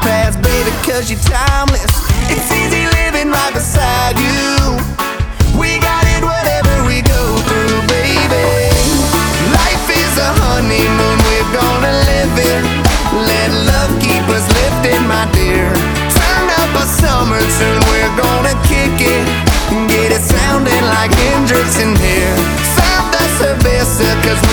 past, baby, cause you're timeless. It's easy living right beside you.